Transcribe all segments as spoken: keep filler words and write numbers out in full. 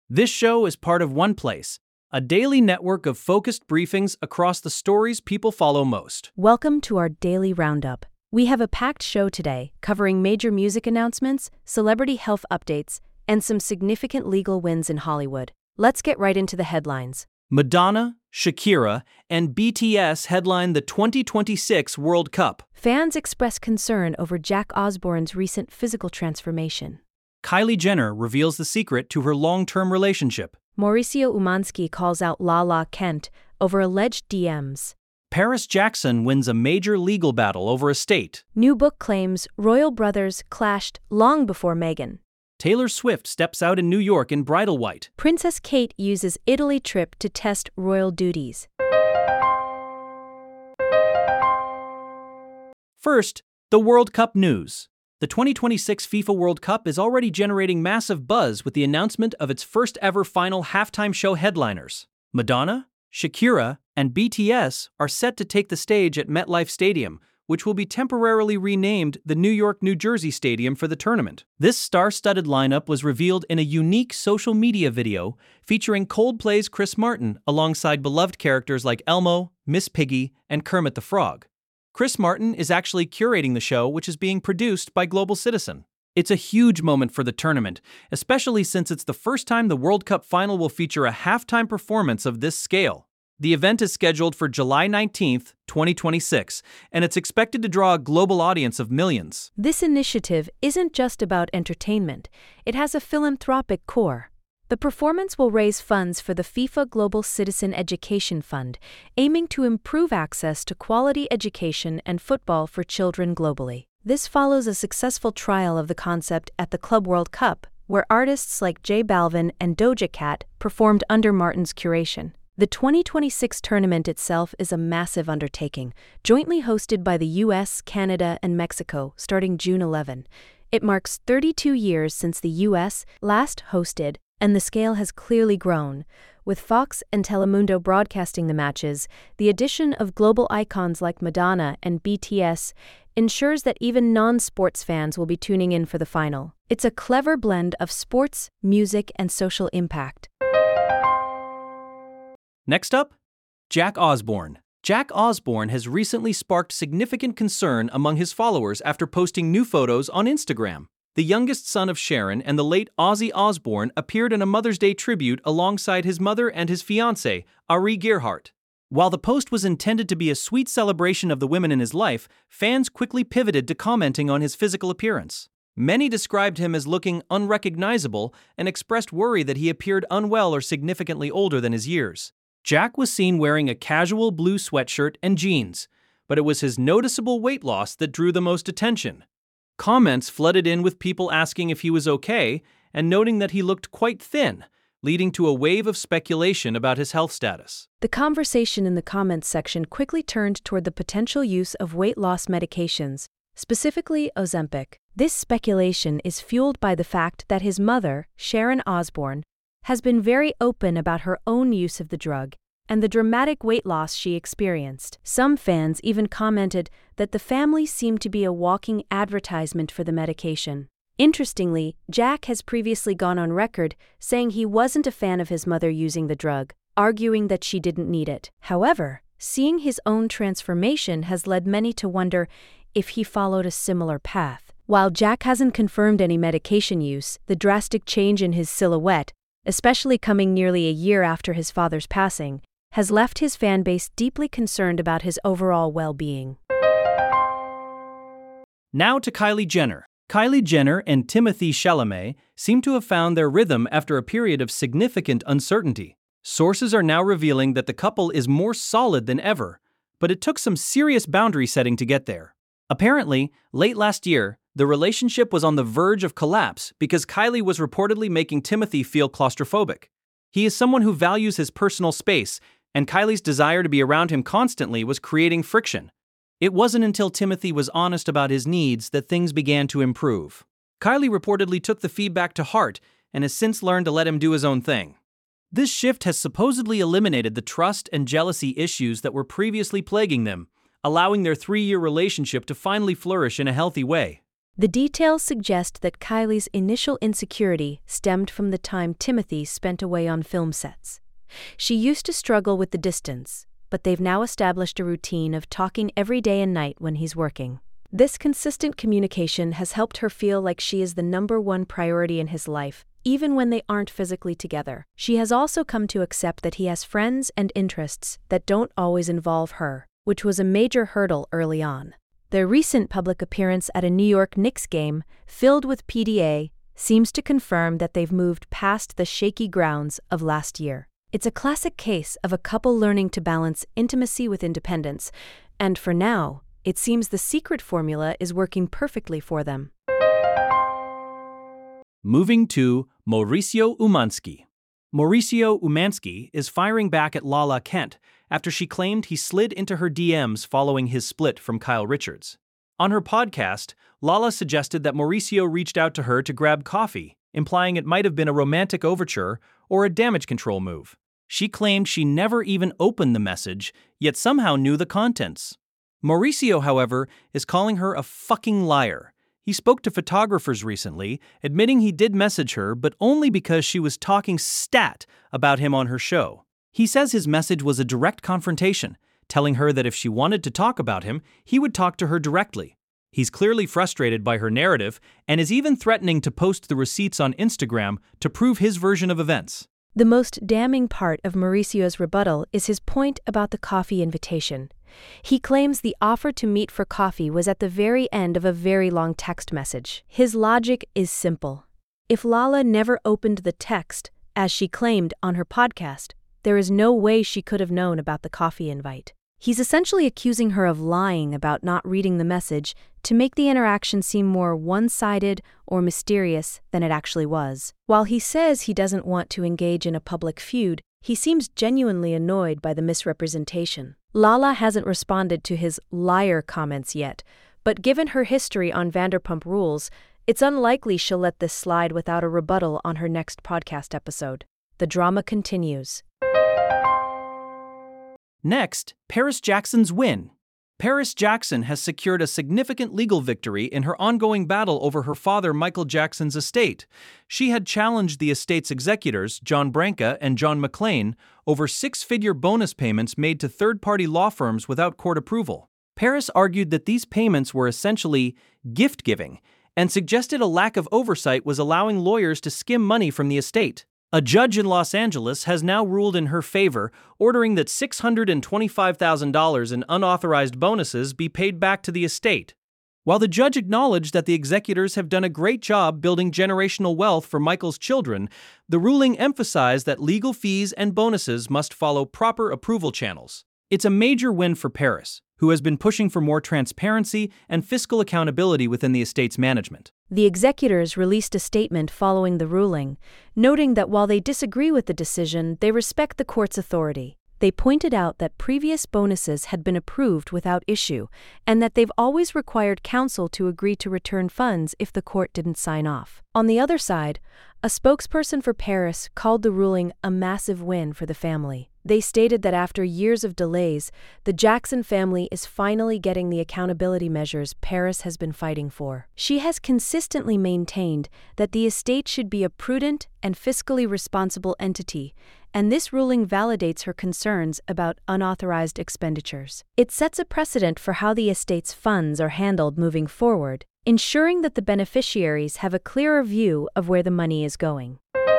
This show is part of One Place, a daily network of focused briefings across the stories people follow most. Welcome to our daily roundup. We have a packed show today, covering major music announcements, celebrity health updates, and some significant legal wins in Hollywood. Let's get right into the headlines. Madonna, Shakira, and B T S headline the twenty twenty-six World Cup. Fans express concern over Jack Osbourne's recent physical transformation. Kylie Jenner reveals the secret to her long-term relationship. Mauricio Umansky calls out Lala Kent over alleged D Ms. Paris Jackson wins a major legal battle over estate. New book claims royal brothers clashed long before Meghan. Taylor Swift steps out in New York in bridal white. Princess Kate uses Italy trip to test royal duties. First, the World Cup news. The twenty twenty-six FIFA World Cup is already generating massive buzz with the announcement of its first-ever final halftime show headliners. Madonna, Shakira, and B T S are set to take the stage at MetLife Stadium, which will be temporarily renamed the New York, New Jersey Stadium for the tournament. This star-studded lineup was revealed in a unique social media video featuring Coldplay's Chris Martin alongside beloved characters like Elmo, Miss Piggy, and Kermit the Frog. Chris Martin is actually curating the show, which is being produced by Global Citizen. It's a huge moment for the tournament, especially since it's the first time the World Cup final will feature a halftime performance of this scale. The event is scheduled for July nineteenth, twenty twenty-six, and it's expected to draw a global audience of millions. This initiative isn't just about entertainment. It has a philanthropic core. The performance will raise funds for the FIFA Global Citizen Education Fund, aiming to improve access to quality education and football for children globally. This follows a successful trial of the concept at the Club World Cup, where artists like J Balvin and Doja Cat performed under Martin's curation. The twenty twenty-six tournament itself is a massive undertaking, jointly hosted by the U S, Canada, and Mexico, starting June eleventh. It marks thirty-two years since the U S last hosted, and the scale has clearly grown. With Fox and Telemundo broadcasting the matches, the addition of global icons like Madonna and B T S ensures that even non-sports fans will be tuning in for the final. It's a clever blend of sports, music, and social impact. Next up, Jack Osbourne. Jack Osbourne has recently sparked significant concern among his followers after posting new photos on Instagram. The youngest son of Sharon and the late Ozzy Osbourne appeared in a Mother's Day tribute alongside his mother and his fiancée, Ari Gerhardt. While the post was intended to be a sweet celebration of the women in his life, fans quickly pivoted to commenting on his physical appearance. Many described him as looking unrecognizable and expressed worry that he appeared unwell or significantly older than his years. Jack was seen wearing a casual blue sweatshirt and jeans, but it was his noticeable weight loss that drew the most attention. Comments flooded in with people asking if he was okay and noting that he looked quite thin, leading to a wave of speculation about his health status. The conversation in the comments section quickly turned toward the potential use of weight loss medications, specifically Ozempic. This speculation is fueled by the fact that his mother, Sharon Osbourne, has been very open about her own use of the drug and the dramatic weight loss she experienced. Some fans even commented that the family seemed to be a walking advertisement for the medication. Interestingly, Jack has previously gone on record saying he wasn't a fan of his mother using the drug, arguing that she didn't need it. However, seeing his own transformation has led many to wonder if he followed a similar path. While Jack hasn't confirmed any medication use, the drastic change in his silhouette, especially coming nearly a year after his father's passing, has left his fan base deeply concerned about his overall well-being. Now to Kylie Jenner. Kylie Jenner and Timothée Chalamet seem to have found their rhythm after a period of significant uncertainty. Sources are now revealing that the couple is more solid than ever, but it took some serious boundary setting to get there. Apparently, late last year, the relationship was on the verge of collapse because Kylie was reportedly making Timothée feel claustrophobic. He is someone who values his personal space, and Kylie's desire to be around him constantly was creating friction. It wasn't until Timothée was honest about his needs that things began to improve. Kylie reportedly took the feedback to heart and has since learned to let him do his own thing. This shift has supposedly eliminated the trust and jealousy issues that were previously plaguing them, allowing their three-year relationship to finally flourish in a healthy way. The details suggest that Kylie's initial insecurity stemmed from the time Timothy spent away on film sets. She used to struggle with the distance, but they've now established a routine of talking every day and night when he's working. This consistent communication has helped her feel like she is the number one priority in his life, even when they aren't physically together. She has also come to accept that he has friends and interests that don't always involve her, which was a major hurdle early on. Their recent public appearance at a New York Knicks game, filled with P D A, seems to confirm that they've moved past the shaky grounds of last year. It's a classic case of a couple learning to balance intimacy with independence, and for now, it seems the secret formula is working perfectly for them. Moving to Mauricio Umansky. Mauricio Umansky is firing back at Lala Kent after she claimed he slid into her D Ms following his split from Kyle Richards. On her podcast, Lala suggested that Mauricio reached out to her to grab coffee, implying it might have been a romantic overture or a damage control move. She claimed she never even opened the message, yet somehow knew the contents. Mauricio, however, is calling her a fucking liar. He spoke to photographers recently, admitting he did message her, but only because she was talking stat about him on her show. He says his message was a direct confrontation, telling her that if she wanted to talk about him, he would talk to her directly. He's clearly frustrated by her narrative and is even threatening to post the receipts on Instagram to prove his version of events. The most damning part of Mauricio's rebuttal is his point about the coffee invitation. He claims the offer to meet for coffee was at the very end of a very long text message. His logic is simple. If Lala never opened the text, as she claimed on her podcast, there is no way she could have known about the coffee invite. He's essentially accusing her of lying about not reading the message to make the interaction seem more one-sided or mysterious than it actually was. While he says he doesn't want to engage in a public feud, he seems genuinely annoyed by the misrepresentation. Lala hasn't responded to his liar comments yet, but given her history on Vanderpump Rules, it's unlikely she'll let this slide without a rebuttal on her next podcast episode. The drama continues. Next, Paris Jackson's win. Paris Jackson has secured a significant legal victory in her ongoing battle over her father Michael Jackson's estate. She had challenged the estate's executors, John Branca and John McClane, over six-figure bonus payments made to third-party law firms without court approval. Paris argued that these payments were essentially gift-giving and suggested a lack of oversight was allowing lawyers to skim money from the estate. A judge in Los Angeles has now ruled in her favor, ordering that six hundred twenty-five thousand dollars in unauthorized bonuses be paid back to the estate. While the judge acknowledged that the executors have done a great job building generational wealth for Michael's children, the ruling emphasized that legal fees and bonuses must follow proper approval channels. It's a major win for Paris, who has been pushing for more transparency and fiscal accountability within the estate's management. The executors released a statement following the ruling, noting that while they disagree with the decision, they respect the court's authority. They pointed out that previous bonuses had been approved without issue, and that they've always required counsel to agree to return funds if the court didn't sign off. On the other side, a spokesperson for Paris called the ruling a massive win for the family. They stated that after years of delays, the Jackson family is finally getting the accountability measures Paris has been fighting for. She has consistently maintained that the estate should be a prudent and fiscally responsible entity, and this ruling validates her concerns about unauthorized expenditures. It sets a precedent for how the estate's funds are handled moving forward, ensuring that the beneficiaries have a clearer view of where the money is going.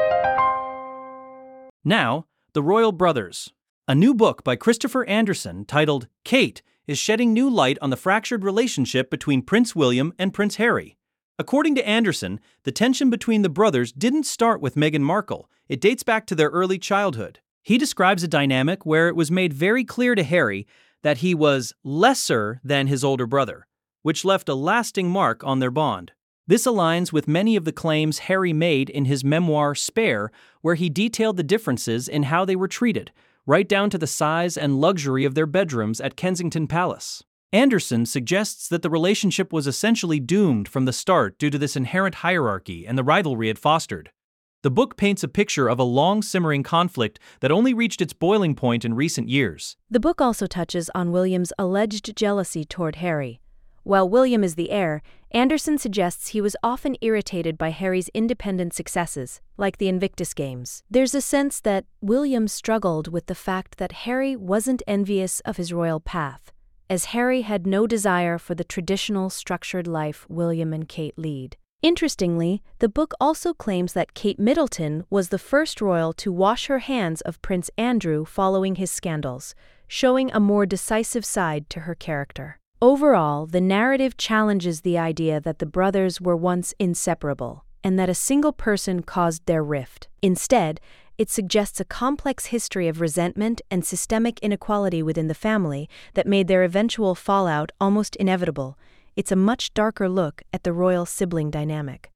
Now, The Royal Brothers. A new book by Christopher Anderson titled Kate is shedding new light on the fractured relationship between Prince William and Prince Harry. According to Anderson, the tension between the brothers didn't start with Meghan Markle. It dates back to their early childhood. He describes a dynamic where it was made very clear to Harry that he was lesser than his older brother, which left a lasting mark on their bond. This aligns with many of the claims Harry made in his memoir Spare, where he detailed the differences in how they were treated, right down to the size and luxury of their bedrooms at Kensington Palace. Anderson suggests that the relationship was essentially doomed from the start due to this inherent hierarchy and the rivalry it fostered. The book paints a picture of a long-simmering conflict that only reached its boiling point in recent years. The book also touches on William's alleged jealousy toward Harry. While William is the heir, Anderson suggests he was often irritated by Harry's independent successes, like the Invictus Games. There's a sense that William struggled with the fact that Harry wasn't envious of his royal path, as Harry had no desire for the traditional structured life William and Kate lead. Interestingly, the book also claims that Kate Middleton was the first royal to wash her hands of Prince Andrew following his scandals, showing a more decisive side to her character. Overall, the narrative challenges the idea that the brothers were once inseparable, and that a single person caused their rift. Instead, it suggests a complex history of resentment and systemic inequality within the family that made their eventual fallout almost inevitable. It's a much darker look at the royal sibling dynamic.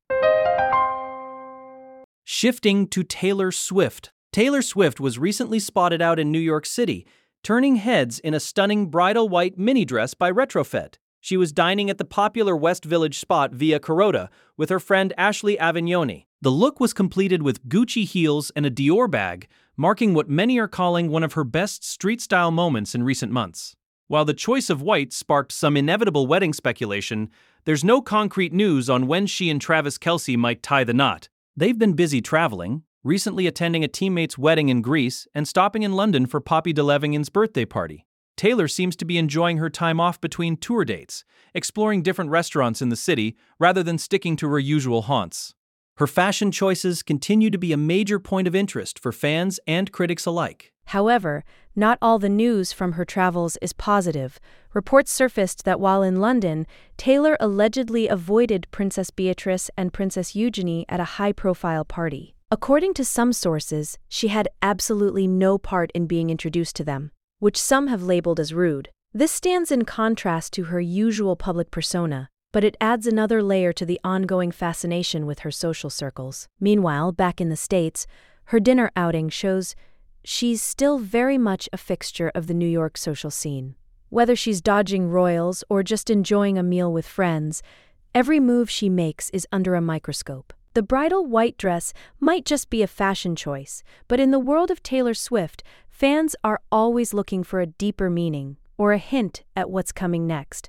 Shifting to Taylor Swift. Taylor Swift was recently spotted out in New York City, turning heads in a stunning bridal white mini dress by Retrofit. She was dining at the popular West Village spot Via Carota with her friend Ashley Avignoni. The look was completed with Gucci heels and a Dior bag, marking what many are calling one of her best street-style moments in recent months. While the choice of white sparked some inevitable wedding speculation, there's no concrete news on when she and Travis Kelce might tie the knot. They've been busy traveling, recently attending a teammate's wedding in Greece and stopping in London for Poppy Delevingn's birthday party. Taylor seems to be enjoying her time off between tour dates, exploring different restaurants in the city rather than sticking to her usual haunts. Her fashion choices continue to be a major point of interest for fans and critics alike. However, not all the news from her travels is positive. Reports surfaced that while in London, Taylor allegedly avoided Princess Beatrice and Princess Eugenie at a high-profile party. According to some sources, she had absolutely no part in being introduced to them, which some have labeled as rude. This stands in contrast to her usual public persona, but it adds another layer to the ongoing fascination with her social circles. Meanwhile, back in the States, her dinner outing shows she's still very much a fixture of the New York social scene. Whether she's dodging royals or just enjoying a meal with friends, every move she makes is under a microscope. The bridal white dress might just be a fashion choice, but in the world of Taylor Swift, fans are always looking for a deeper meaning or a hint at what's coming next.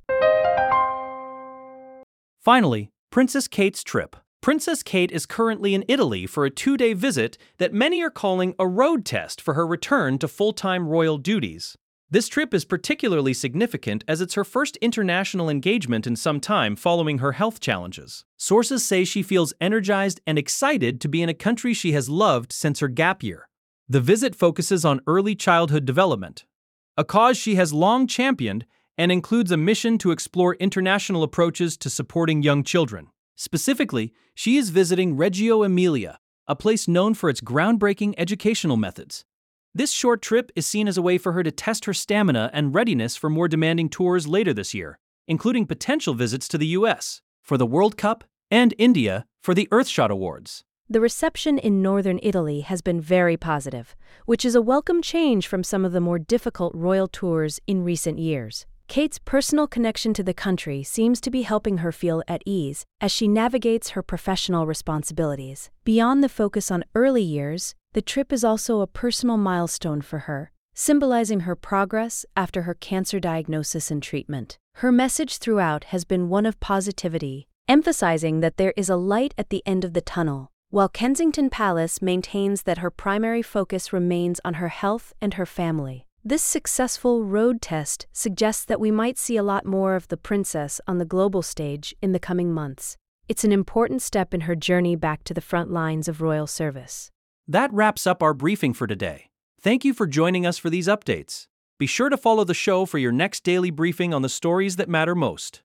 Finally, Princess Kate's trip. Princess Kate is currently in Italy for a two-day visit that many are calling a road test for her return to full-time royal duties. This trip is particularly significant as it's her first international engagement in some time following her health challenges. Sources say she feels energized and excited to be in a country she has loved since her gap year. The visit focuses on early childhood development, a cause she has long championed, and includes a mission to explore international approaches to supporting young children. Specifically, she is visiting Reggio Emilia, a place known for its groundbreaking educational methods. This short trip is seen as a way for her to test her stamina and readiness for more demanding tours later this year, including potential visits to the U S for the World Cup and India for the Earthshot Awards. The reception in northern Italy has been very positive, which is a welcome change from some of the more difficult royal tours in recent years. Kate's personal connection to the country seems to be helping her feel at ease as she navigates her professional responsibilities. Beyond the focus on early years, the trip is also a personal milestone for her, symbolizing her progress after her cancer diagnosis and treatment. Her message throughout has been one of positivity, emphasizing that there is a light at the end of the tunnel, while Kensington Palace maintains that her primary focus remains on her health and her family. This successful road test suggests that we might see a lot more of the princess on the global stage in the coming months. It's an important step in her journey back to the front lines of royal service. That wraps up our briefing for today. Thank you for joining us for these updates. Be sure to follow the show for your next daily briefing on the stories that matter most.